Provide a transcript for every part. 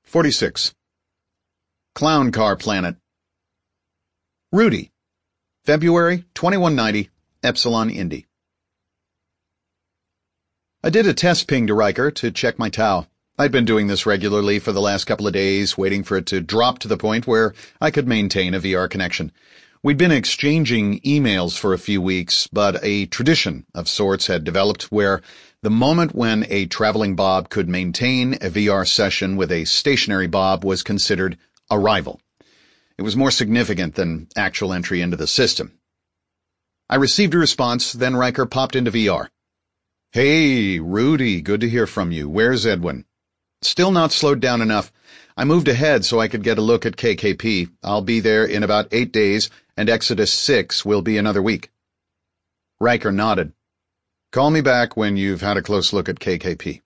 46. Clown Car Planet. Rudy. February 2190, Epsilon Indy. I did a test ping to Riker to check my Tau. I'd been doing this regularly for the last couple of days, waiting for it to drop to the point where I could maintain a VR connection. We'd been exchanging emails for a few weeks, but a tradition of sorts had developed where the moment when a traveling Bob could maintain a VR session with a stationary Bob was considered arrival. It was more significant than actual entry into the system. I received a response, then Riker popped into VR. "Hey, Rudy, good to hear from you. Where's Edwin?" Still not slowed down enough. I moved ahead so I could get a look at KKP. I'll be there in about 8 days, and Exodus 6 will be another week. Riker nodded. "Call me back when you've had a close look at KKP.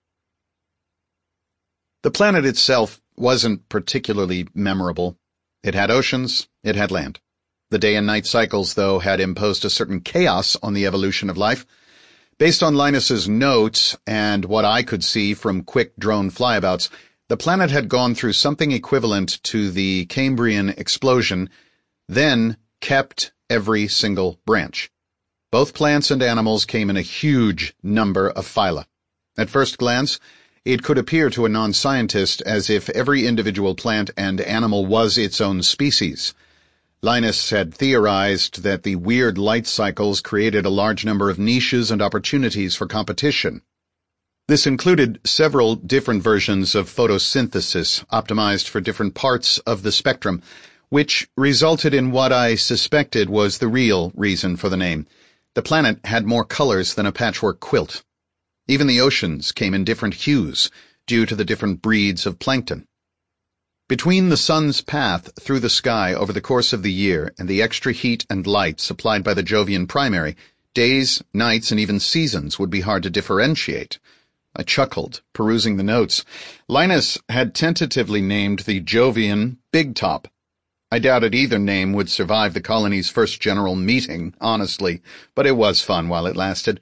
The planet itself wasn't particularly memorable. It had oceans, it had land. The day and night cycles, though, had imposed a certain chaos on the evolution of life. Based on Linus's notes and what I could see from quick drone flyabouts, the planet had gone through something equivalent to the Cambrian explosion, then kept every single branch. Both plants and animals came in a huge number of phyla. At first glance, it could appear to a non-scientist as if every individual plant and animal was its own species. Linus had theorized that the weird light cycles created a large number of niches and opportunities for competition. This included several different versions of photosynthesis optimized for different parts of the spectrum, which resulted in what I suspected was the real reason for the name. The planet had more colors than a patchwork quilt. Even the oceans came in different hues due to the different breeds of plankton. Between the sun's path through the sky over the course of the year and the extra heat and light supplied by the Jovian primary, days, nights, and even seasons would be hard to differentiate. I chuckled, perusing the notes. Linus had tentatively named the Jovian Big Top. I doubted either name would survive the colony's first general meeting, honestly, but it was fun while it lasted.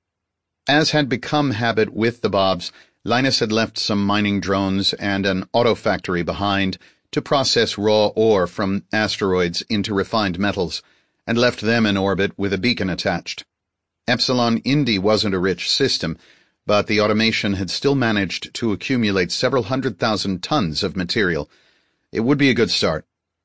As had become habit with the Bobs, Linus had left some mining drones and an auto factory behind to process raw ore from asteroids into refined metals, and left them in orbit with a beacon attached. Epsilon Indy wasn't a rich system, but the automation had still managed to accumulate several 100,000 tons of material. It would be a good start.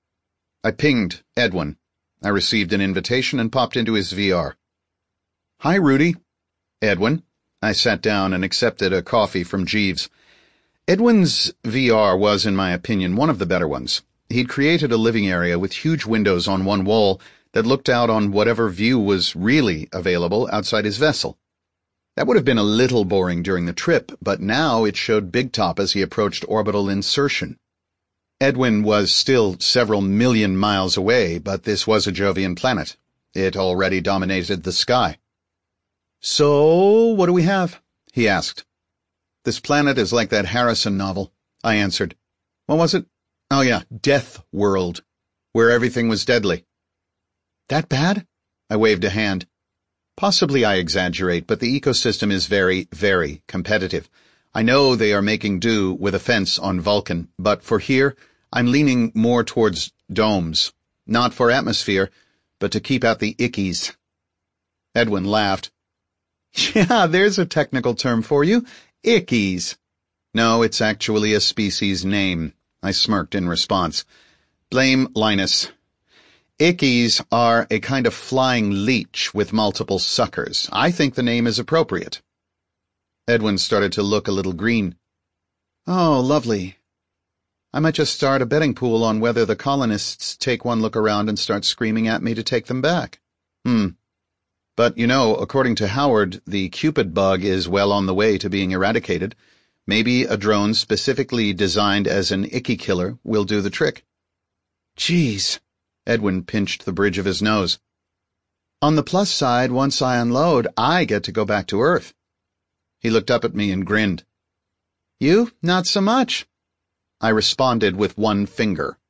I pinged Edwin. I received an invitation and popped into his VR. "Hi, Rudy." "Edwin." I sat down and accepted a coffee from Jeeves. Edwin's VR was, in my opinion, one of the better ones. He'd created a living area with huge windows on one wall that looked out on whatever view was really available outside his vessel. That would have been a little boring during the trip, but now it showed Big Top as he approached orbital insertion. Edwin was still several million miles away, but this was a Jovian planet. It already dominated the sky. "So, what do we have?" he asked. "This planet is like that Harrison novel," I answered. "What was it? Oh yeah, Death World, where everything was deadly." "That bad?" I waved a hand. "Possibly I exaggerate, but the ecosystem is very, very competitive. I know they are making do with a fence on Vulcan, but for here, I'm leaning more towards domes. Not for atmosphere, but to keep out the ickies." Edwin laughed. "Yeah, there's a technical term for you. Ickies." "No, it's actually a species name," I smirked in response. "Blame Linus. Ickies are a kind of flying leech with multiple suckers. I think the name is appropriate." Edwin started to look a little green. "Oh, lovely. I might just start a betting pool on whether the colonists take one look around and start screaming at me to take them back." But, according to Howard, the Cupid bug is well on the way to being eradicated. Maybe a drone specifically designed as an icky killer will do the trick." "Geez," Edwin pinched the bridge of his nose. "On the plus side, once I unload, I get to go back to Earth." He looked up at me and grinned. "You, not so much." I responded with one finger.